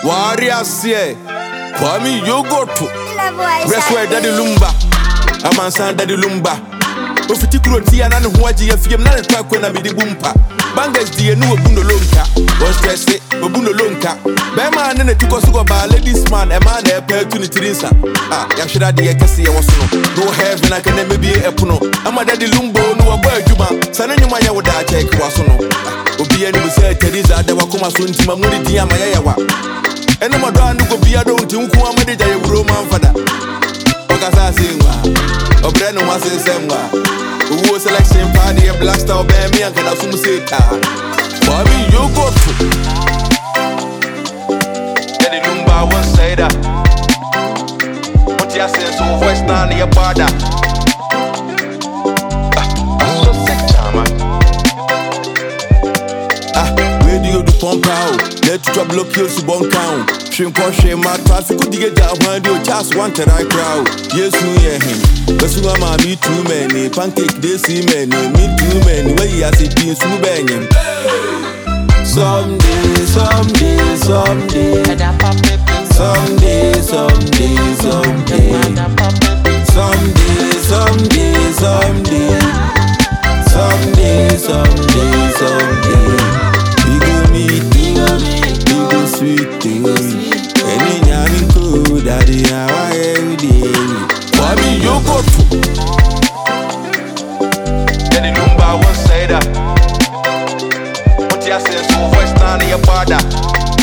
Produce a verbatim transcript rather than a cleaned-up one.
Warriors here. Kwame Yogoto. Breast where Daddy Lumba. I'm on San Daddy Lumba. Ofiti Kuroti and Huaji F M not a track when I be the boompa. Bangers the new Bundo Lonka. One stress it, Bundo Lonka. Bema and then it took us to go by ladies man, a man there per Tunitinsa. Ah, Yashida the Ekasi was no. No heaven, I can never be a puno. I'm a Daddy Lumbo, no a bird Juma. Sananya would I take was no. Obi any was said Teresa, the Wakuma soon to Mamudi Diamayawa. And I'm a dog who be a don't think who am a day Roman father. Okasa Singwa, or Brennan was in Semwa. Who was selection party a blaster or bear me and can assume say tar. For me, you go to Daddy Lumba won't say that. What you say so voice down your border. I'm so sick, Chama. Ah, where do you do pump out? Let you block you to bon count. Shrimp or shame, my traffic could get down when you just wanted I crowd. Yes, you hear him. But you are me too many. Pancake, they see many. Me too many. Where you are sitting, so many. Someday, someday, someday. Someday, someday, someday. Someday, someday, someday. Someday, someday, someday. We go meet, we go meet, we go sweet thing. Any yamin cool, daddy, how I every day. For me, you go to Daddy Lumba won't say that. What you say, so voice down your border.